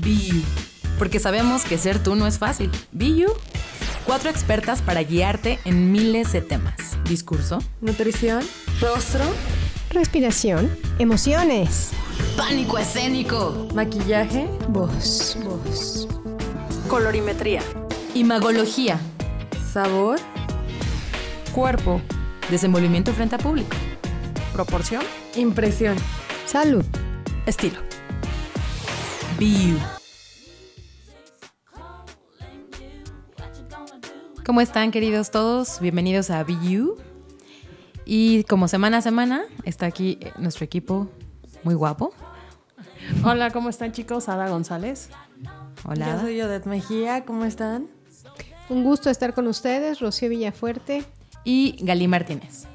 Be You, porque sabemos que ser tú no es fácil. Be You. 4 expertas para guiarte en miles de temas. Discurso, nutrición, rostro, respiración, emociones, pánico escénico, maquillaje, voz, colorimetría, imagología, sabor, cuerpo, desenvolvimiento frente a público, proporción, impresión, salud, estilo. Be You. ¿Cómo están, queridos todos? Bienvenidos a Be You. Y como semana a semana está aquí nuestro equipo muy guapo. Hola, ¿cómo están, chicos? Ada González. Hola. Yo soy Odette Mejía, ¿cómo están? Un gusto estar con ustedes, Rocío Villafuerte y Galí Martínez.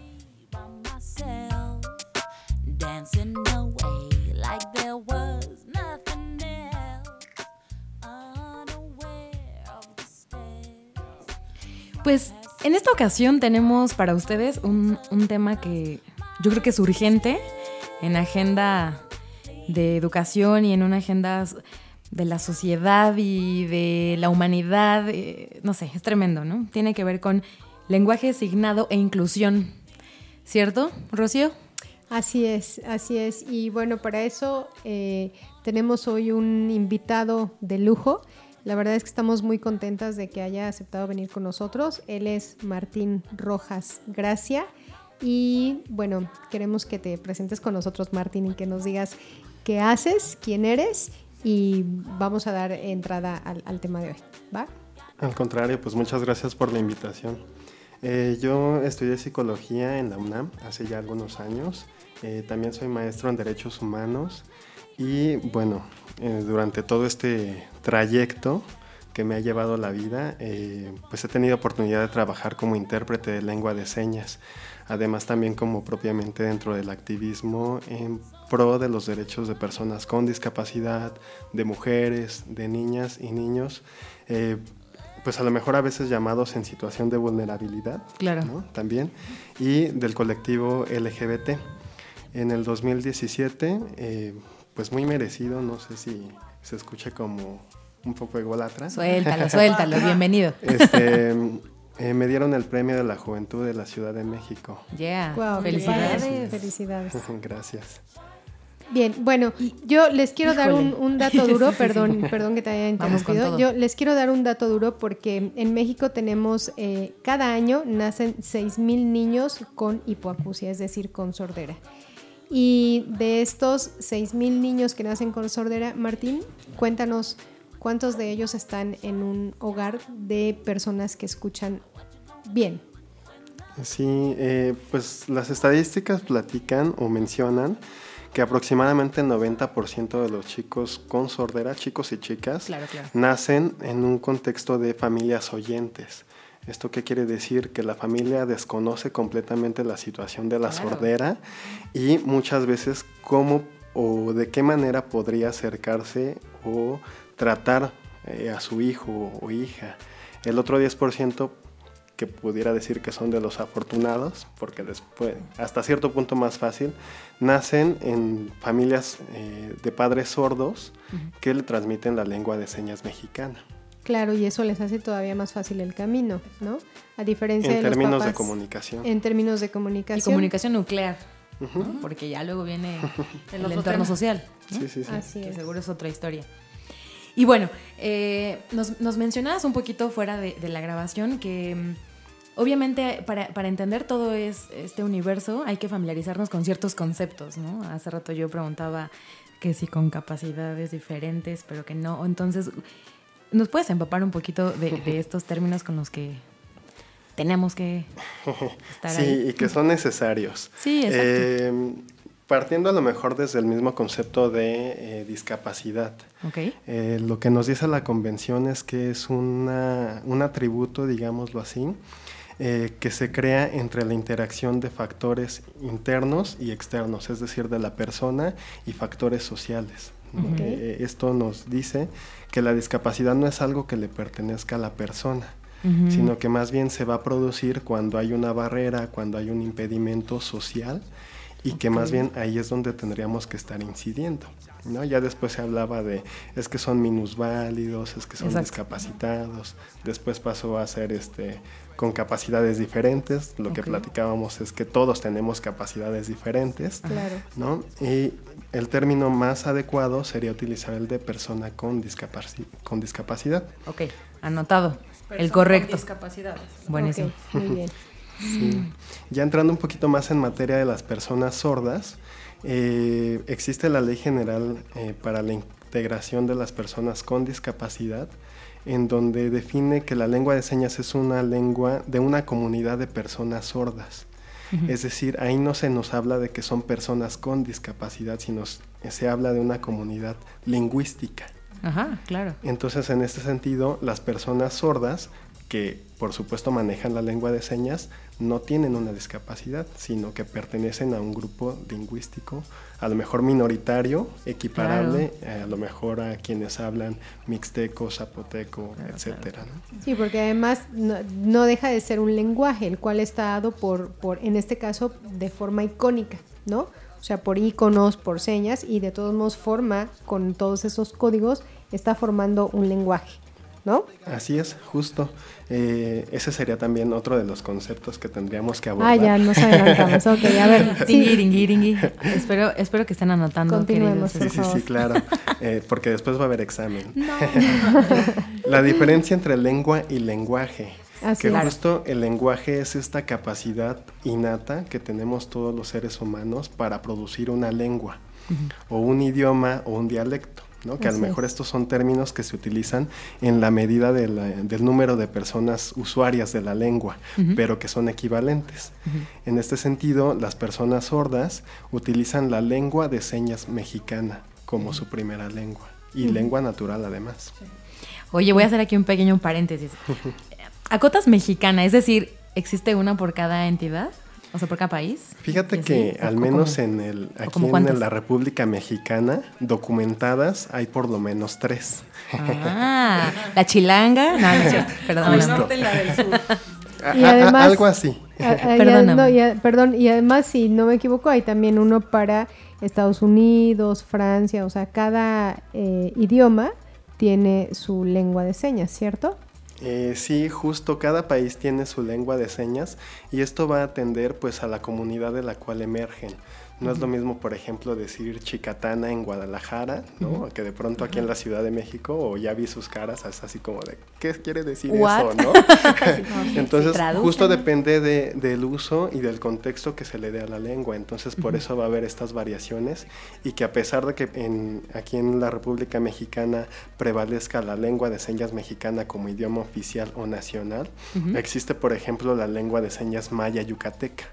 Pues en esta ocasión tenemos para ustedes un tema que yo creo que es urgente en agenda de educación y en una agenda de la sociedad y de la humanidad. No sé, es tremendo, ¿no? Tiene que ver con lenguaje signado e inclusión. ¿Cierto, Rocío? Así es. Y bueno, para eso tenemos hoy un invitado de lujo. La verdad es que estamos muy contentas de que haya aceptado venir con nosotros. Él es Martín Rojas Gracia. Y bueno, queremos que te presentes con nosotros, Martín, y que nos digas qué haces, quién eres, y vamos a dar entrada al tema de hoy, ¿va? Al contrario, pues muchas gracias por la invitación. Yo estudié psicología en la UNAM hace ya algunos años. También soy maestro en Derechos Humanos. Y bueno, durante todo este trayecto que me ha llevado la vida, pues he tenido oportunidad de trabajar como intérprete de lengua de señas, además también como propiamente dentro del activismo en pro de los derechos de personas con discapacidad, de mujeres, de niñas y niños, pues a lo mejor a veces llamados en situación de vulnerabilidad, claro, ¿no? También, y del colectivo LGBT. En el 2017, pues muy merecido, no sé si se escuche como un poco ególatra. Suéltalo, bienvenido. Me dieron el premio de la juventud de la Ciudad de México. Yeah, wow, felicidades. Felicidades. Gracias. Bien, bueno, yo les quiero dar un dato duro, perdón que te haya interrumpido. Yo les quiero dar un dato duro porque en México tenemos, cada año nacen 6,000 niños con hipoacusia, es decir, con sordera. Y de estos 6,000 niños que nacen con sordera, Martín, cuéntanos cuántos de ellos están en un hogar de personas que escuchan bien. Sí, pues las estadísticas platican o mencionan que aproximadamente el 90% de los chicos con sordera, chicos y chicas, claro. nacen en un contexto de familias oyentes. ¿Esto qué quiere decir? Que la familia desconoce completamente la situación de la sordera y muchas veces cómo o de qué manera podría acercarse o tratar a su hijo o hija. El otro 10% que pudiera decir que son de los afortunados, porque después, hasta cierto punto más fácil, nacen en familias de padres sordos que le transmiten la lengua de señas mexicana. Claro, y eso les hace todavía más fácil el camino, ¿no? A diferencia de los papás. En términos de comunicación. En términos de comunicación. Y comunicación nuclear, ¿no? Porque ya luego viene el entorno social, ¿no? Sí. Así que es. seguro es otra historia. Y bueno, nos mencionabas un poquito fuera de la grabación que obviamente para entender todo este universo hay que familiarizarnos con ciertos conceptos, ¿no? Hace rato yo preguntaba que si con capacidades diferentes, pero que no. Entonces, ¿nos puedes empapar un poquito de estos términos con los que tenemos que estar ahí? Sí, y que son necesarios. Sí, exacto. Partiendo a lo mejor desde el mismo concepto de discapacidad. Okay. Lo que nos dice la convención es que es un atributo, digámoslo así, que se crea entre la interacción de factores internos y externos, es decir, de la persona y factores sociales. Okay. Esto nos dice que la discapacidad no es algo que le pertenezca a la persona, sino que más bien se va a producir cuando hay una barrera, cuando hay un impedimento social y que más bien ahí es donde tendríamos que estar incidiendo, ¿no? Ya después se hablaba de, es que son minusválidos, es que son discapacitados, después pasó a ser con capacidades diferentes, lo que platicábamos es que todos tenemos capacidades diferentes, ¿no? Y el término más adecuado sería utilizar el de persona con discapacidad. Ok, anotado, persona el correcto. Con discapacidades. Buenísimo. Okay, muy bien. Sí. Ya entrando un poquito más en materia de las personas sordas, existe la Ley General para la Integración de las Personas con Discapacidad, en donde define que la lengua de señas es una lengua de una comunidad de personas sordas. Es decir, ahí no se nos habla de que son personas con discapacidad, sino se habla de una comunidad lingüística. Ajá, claro. Entonces, en este sentido, las personas sordas, que por supuesto manejan la lengua de señas, no tienen una discapacidad, sino que pertenecen a un grupo lingüístico, a lo mejor minoritario, equiparable, a lo mejor a quienes hablan mixteco, zapoteco, etcétera, ¿no? Sí, porque además no deja de ser un lenguaje, el cual está dado por, en este caso, de forma icónica, ¿no? O sea, por iconos, por señas, y de todos modos forma, con todos esos códigos, está formando un lenguaje, ¿no? Así es, justo. Ese sería también otro de los conceptos que tendríamos que abordar. Ya nos adelantamos. Ok, a ver. Ringui. Espero que estén anotando. Continuemos, Sí, claro. Porque después va a haber examen. No. La diferencia entre lengua y lenguaje. Justo el lenguaje es esta capacidad innata que tenemos todos los seres humanos para producir una lengua, o un idioma, o un dialecto, ¿no? Que a lo mejor estos son términos que se utilizan en la medida del número de personas usuarias de la lengua, pero que son equivalentes. En este sentido, las personas sordas utilizan la lengua de señas mexicana como su primera lengua, y lengua natural además. Oye, voy a hacer aquí un pequeño paréntesis. ¿Acotas mexicana? Es decir, ¿existe una por cada entidad? O sea, por cada país. Fíjate que al menos aquí en la República Mexicana, documentadas hay por lo menos 3. La chilanga. No es cierto. Perdón. La norte y la del sur. Y además, algo así. Perdón, y además, si no me equivoco, hay también uno para Estados Unidos, Francia, o sea, cada idioma tiene su lengua de señas, ¿cierto? Sí, justo cada país tiene su lengua de señas, y esto va a atender pues a la comunidad de la cual emergen. No es lo mismo, por ejemplo, decir chicatana en Guadalajara, ¿no? Que de pronto aquí en la Ciudad de México, o ya vi sus caras, es así como de, ¿qué quiere decir eso, no? Entonces, justo depende del uso y del contexto que se le dé a la lengua. Entonces, por eso va a haber estas variaciones, y que a pesar de que aquí en la República Mexicana prevalezca la lengua de señas mexicana como idioma oficial o nacional, existe, por ejemplo, la lengua de señas maya yucateca,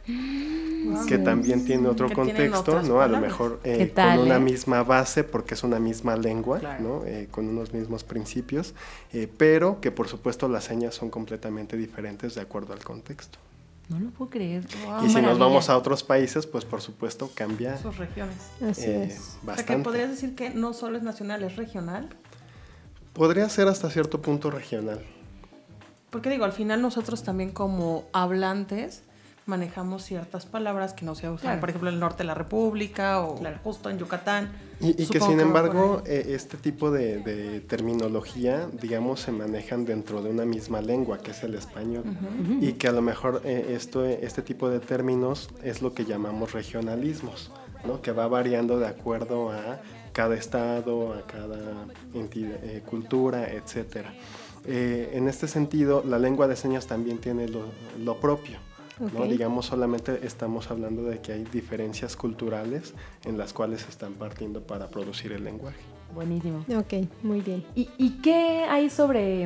que también tiene otro contexto, ¿no? A lo mejor con una misma base, porque es una misma lengua, ¿no? Con unos mismos principios, pero que por supuesto las señas son completamente diferentes de acuerdo al contexto. No lo puedo creer. Wow, y si nos vamos a otros países, pues por supuesto cambia sus regiones. Así es. Bastante. O sea, que podrías decir que no solo es nacional, es regional. Podría ser hasta cierto punto regional. Porque digo, al final nosotros también como hablantes manejamos ciertas palabras que no se usan, por ejemplo, en el norte de la República o justo en Yucatán. Y que sin embargo, este tipo de terminología, digamos, se manejan dentro de una misma lengua, que es el español, y que a lo mejor este tipo de términos es lo que llamamos regionalismos, ¿no? Que va variando de acuerdo a cada estado, a cada entidad, cultura, etcétera. En este sentido, la lengua de señas también tiene lo propio. ¿No? Digamos, solamente estamos hablando de que hay diferencias culturales en las cuales se están partiendo para producir el lenguaje. Buenísimo. Ok, muy bien. ¿Y qué hay sobre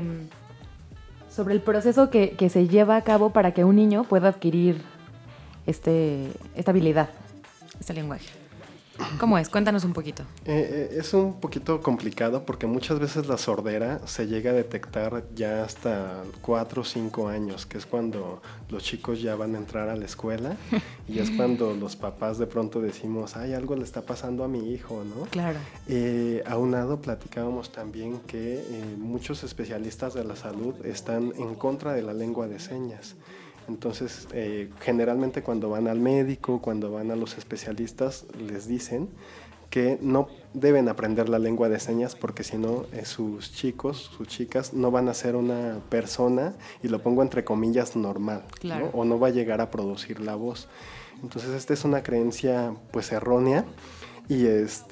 el proceso que se lleva a cabo para que un niño pueda adquirir esta habilidad, este lenguaje? ¿Cómo es? Cuéntanos un poquito. Es un poquito complicado porque muchas veces la sordera se llega a detectar ya hasta 4 o 5 años, que es cuando los chicos ya van a entrar a la escuela y es cuando los papás de pronto decimos, ay, algo le está pasando a mi hijo, ¿no? Claro. Aunado, platicábamos también que muchos especialistas de la salud están en contra de la lengua de señas. Entonces, generalmente cuando van al médico, cuando van a los especialistas, les dicen que no deben aprender la lengua de señas porque si no, sus chicos, sus chicas no van a ser una persona, y lo pongo entre comillas, normal, claro, ¿no? O no va a llegar a producir la voz. Entonces, esta es una creencia pues errónea y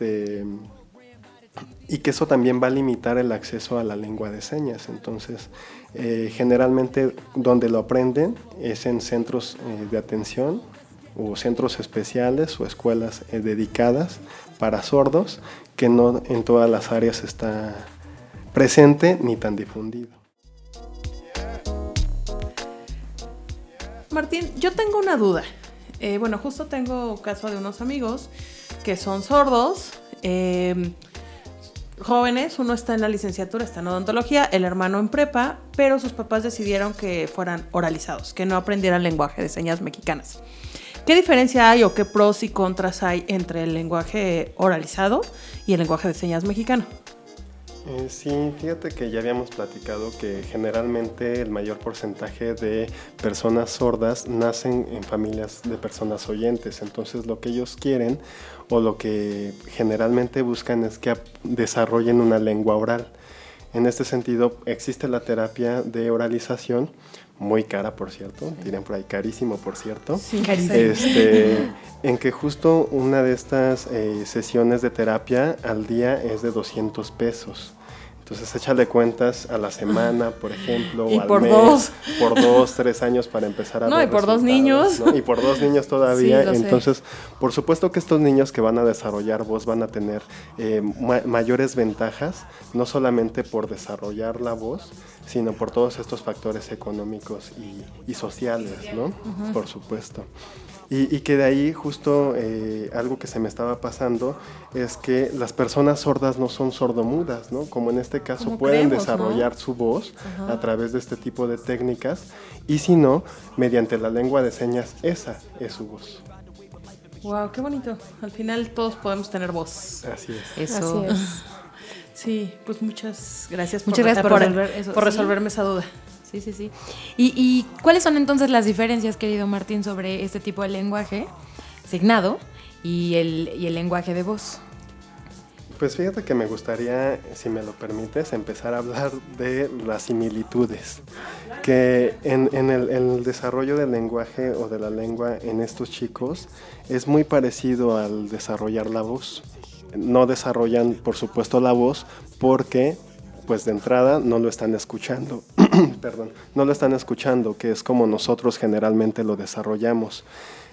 que eso también va a limitar el acceso a la lengua de señas. Entonces, generalmente donde lo aprenden es en centros de atención o centros especiales o escuelas dedicadas para sordos, que no en todas las áreas está presente ni tan difundido. Martín, yo tengo una duda. Bueno, justo tengo caso de unos amigos que son sordos, jóvenes, uno está en la licenciatura, está en odontología, el hermano en prepa, pero sus papás decidieron que fueran oralizados, que no aprendieran lenguaje de señas mexicanas. ¿Qué diferencia hay o qué pros y contras hay entre el lenguaje oralizado y el lenguaje de señas mexicano? Sí, fíjate que ya habíamos platicado que generalmente el mayor porcentaje de personas sordas nacen en familias de personas oyentes. Entonces lo que ellos quieren o lo que generalmente buscan es que desarrollen una lengua oral. En este sentido existe la terapia de oralización, muy cara por cierto, dirán por ahí carísimo por cierto, sí, carísimo. En que justo una de estas sesiones de terapia al día es de 200 pesos. Entonces échale cuentas a la semana, por ejemplo, y o al por mes, por 2, 3 años para empezar a ver y por 2 niños. ¿no? Y por 2 niños todavía. Sí, entonces, por supuesto que estos niños que van a desarrollar voz van a tener mayores ventajas, no solamente por desarrollar la voz, sino por todos estos factores económicos y sociales, ¿no? Uh-huh. Por supuesto. Y que de ahí justo algo que se me estaba pasando es que las personas sordas no son sordomudas, ¿no? Como en este caso pueden desarrollar, ¿no?, su voz, uh-huh, a través de este tipo de técnicas, y si no, mediante la lengua de señas, esa es su voz. Wow, qué bonito. Al final todos podemos tener voz. Así es. Eso. Así es. Sí, pues muchas gracias por resolverme esa duda. Sí, sí, sí. ¿Y cuáles son entonces las diferencias, querido Martín, sobre este tipo de lenguaje signado y el lenguaje de voz? Pues fíjate que me gustaría, si me lo permites, empezar a hablar de las similitudes, que en el desarrollo del lenguaje o de la lengua en estos chicos es muy parecido al desarrollar la voz. No desarrollan, por supuesto, la voz porque, pues de entrada, no lo están escuchando. Perdón, no lo están escuchando, que es como nosotros generalmente lo desarrollamos.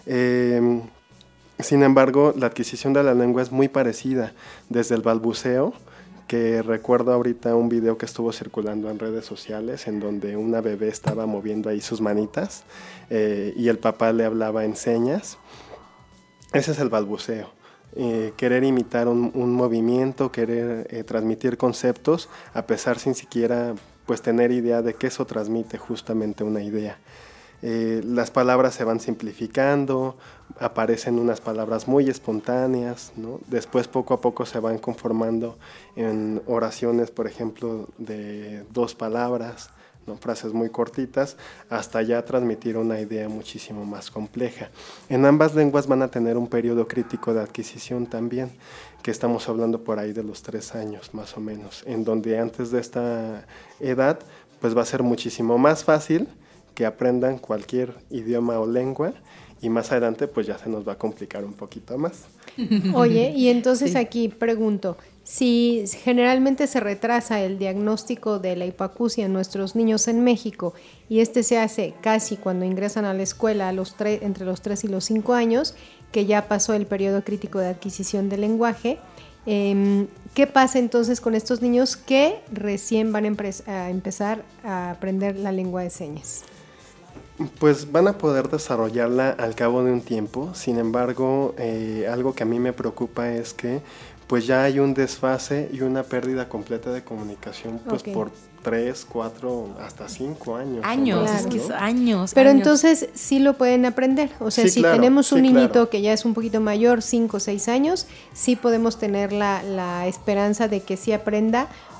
Sin embargo, la adquisición de la lengua es muy parecida, desde el balbuceo, que recuerdo ahorita un video que estuvo circulando en redes sociales en donde una bebé estaba moviendo ahí sus manitas y el papá le hablaba en señas. Ese es el balbuceo. Querer imitar un movimiento, querer transmitir conceptos, a pesar sin siquiera pues tener idea de que eso transmite justamente una idea. Las palabras se van simplificando, aparecen unas palabras muy espontáneas, ¿no? Después poco a poco se van conformando en oraciones, por ejemplo, de 2 palabras, ¿no? Frases muy cortitas, hasta ya transmitir una idea muchísimo más compleja. En ambas lenguas van a tener un periodo crítico de adquisición también, que estamos hablando por ahí de los 3 años más o menos, en donde antes de esta edad pues va a ser muchísimo más fácil que aprendan cualquier idioma o lengua, y más adelante pues ya se nos va a complicar un poquito más. Oye, y entonces sí, aquí pregunto, si generalmente se retrasa el diagnóstico de la hipoacusia en nuestros niños en México y se hace casi cuando ingresan a la escuela entre los 3 y los 5 años, que ya pasó el periodo crítico de adquisición del lenguaje, ¿qué pasa entonces con estos niños que recién van a empezar a aprender la lengua de señas? Pues van a poder desarrollarla al cabo de un tiempo. Sin embargo, algo que a mí me preocupa es que pues ya hay un desfase y una pérdida completa de comunicación pues por 3, 4, hasta 5 años. Años, claro, es que es años. Pero años. Entonces sí lo pueden aprender. O sea, sí, si claro, tenemos un niñito claro, que ya es un poquito mayor, 5 o 6 años, sí podemos tener la esperanza de que sí aprenda,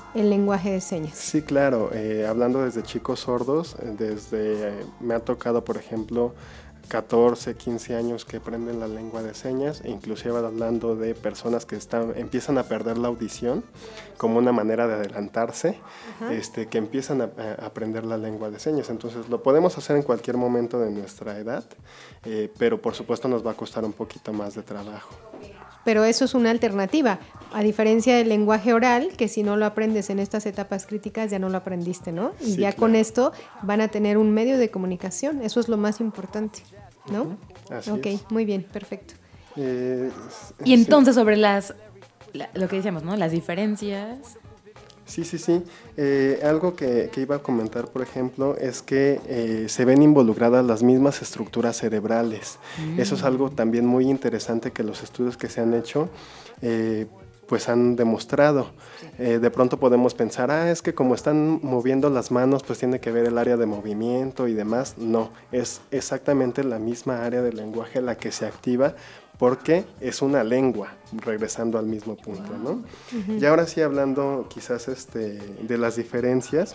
el lenguaje de señas? Sí, claro. Hablando desde chicos sordos, me ha tocado, por ejemplo, 14, 15 años que aprenden la lengua de señas, e inclusive hablando de personas que empiezan a perder la audición como una manera de adelantarse, que empiezan a aprender la lengua de señas. Entonces lo podemos hacer en cualquier momento de nuestra edad, pero por supuesto nos va a costar un poquito más de trabajo. Pero eso es una alternativa, a diferencia del lenguaje oral, que si no lo aprendes en estas etapas críticas ya no lo aprendiste, ¿no? Y sí, ya claro, con esto van a tener un medio de comunicación, eso es lo más importante, ¿no? Así ok, es. Muy bien, perfecto. Y entonces sobre lo que decíamos, ¿no? Las diferencias. Sí. Algo que iba a comentar, por ejemplo, es que se ven involucradas las mismas estructuras cerebrales. Eso es algo también muy interesante que los estudios que se han hecho pues han demostrado. De pronto podemos pensar, es que como están moviendo las manos, pues tiene que ver el área de movimiento y demás. No, es exactamente la misma área del lenguaje la que se activa, porque es una lengua, regresando al mismo punto, ¿no? Y ahora sí, hablando quizás de las diferencias,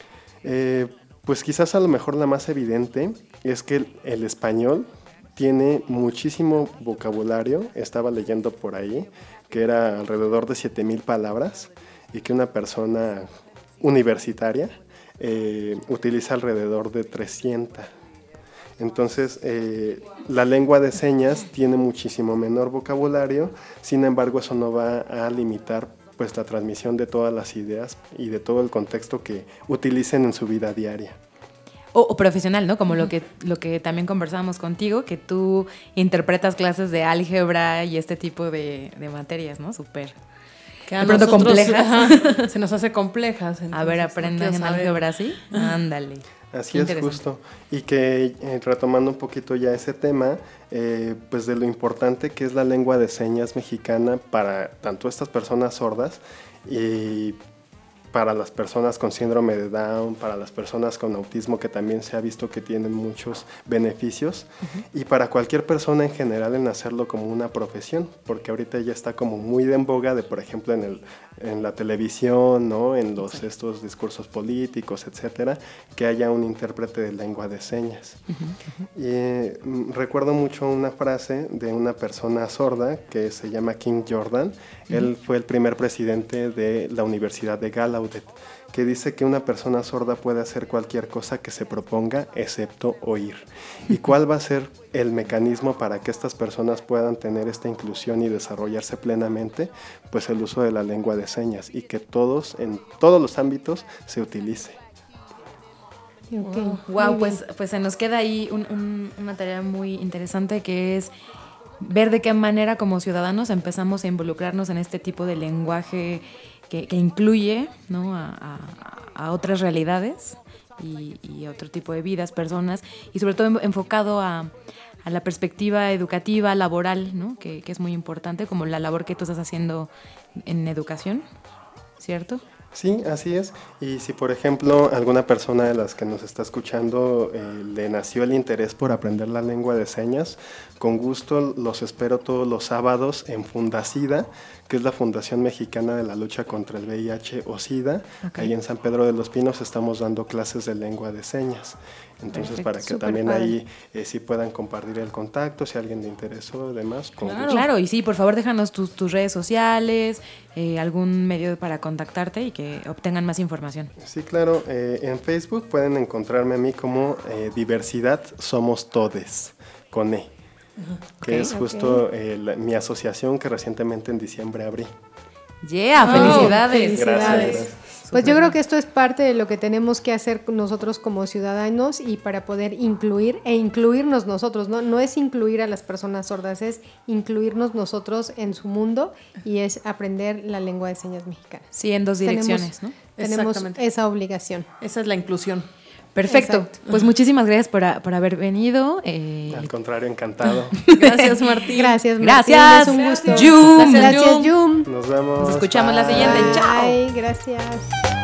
pues quizás a lo mejor la más evidente es que el español tiene muchísimo vocabulario. Estaba leyendo por ahí que era alrededor de 7,000 palabras y que una persona universitaria utiliza alrededor de 300. Entonces, la lengua de señas tiene muchísimo menor vocabulario, sin embargo, eso no va a limitar pues, la transmisión de todas las ideas y de todo el contexto que utilicen en su vida diaria. O profesional, ¿no? Como lo que también conversábamos contigo, que tú interpretas clases de álgebra y este tipo de materias, ¿no? Súper. Que de pronto complejas. Se nos hace complejas. Entonces, a ver, aprendan en álgebra, ¿sí? Ándale. Así es, justo. Y que retomando un poquito ya ese tema, pues de lo importante que es la lengua de señas mexicana para tanto estas personas sordas y para las personas con síndrome de Down, para las personas con autismo, que también se ha visto que tienen muchos beneficios, y para cualquier persona en general en hacerlo como una profesión, porque ahorita ya está como muy de en boga de, por ejemplo, en la televisión, ¿no? En estos discursos políticos, etcétera, que haya un intérprete de lengua de señas. Y recuerdo mucho una frase de una persona sorda que se llama King Jordan. Él fue el primer presidente de la Universidad de Gallaudet, que dice que una persona sorda puede hacer cualquier cosa que se proponga excepto oír. ¿Y cuál va a ser el mecanismo para que estas personas puedan tener esta inclusión y desarrollarse plenamente? Pues el uso de la lengua de señas, y que en todos los ámbitos se utilice. Okay. Wow, pues se nos queda ahí una tarea muy interesante, que es ver de qué manera como ciudadanos empezamos a involucrarnos en este tipo de lenguaje que incluye, ¿no? a otras realidades y otro tipo de vidas, personas, y sobre todo enfocado a la perspectiva educativa, laboral, ¿no? Que es muy importante, como la labor que tú estás haciendo en educación, ¿cierto? Sí, así es. Y si, por ejemplo, alguna persona de las que nos está escuchando le nació el interés por aprender la lengua de señas, con gusto los espero todos los sábados en Fundacida, que es la Fundación Mexicana de la Lucha contra el VIH o SIDA. Okay. Ahí en San Pedro de los Pinos estamos dando clases de lengua de señas. Entonces, perfecto, para que también padre. Ahí sí puedan compartir el contacto, si a alguien le interesó o demás. Claro, y sí, por favor, déjanos tus redes sociales, algún medio para contactarte y que obtengan más información. Sí, claro. En Facebook pueden encontrarme a mí como Diversidad Somos Todes, con E, que es justo mi asociación que recientemente en diciembre abrí. ¡Yeah! ¡Felicidades! Gracias. Pues yo creo que esto es parte de lo que tenemos que hacer nosotros como ciudadanos, y para poder incluirnos nosotros, ¿no? No es incluir a las personas sordas, es incluirnos nosotros en su mundo, y es aprender la lengua de señas mexicana. Sí, en dos direcciones, ¿no? Tenemos esa obligación. Esa es la inclusión. Perfecto. Exacto. Pues muchísimas gracias por haber venido. Al contrario, encantado. Gracias, Martín. Gracias, Martín. Gracias. Es un gusto. Yum. Gracias, Yum. Nos vemos. Nos escuchamos la siguiente. Chao. Bye. Gracias.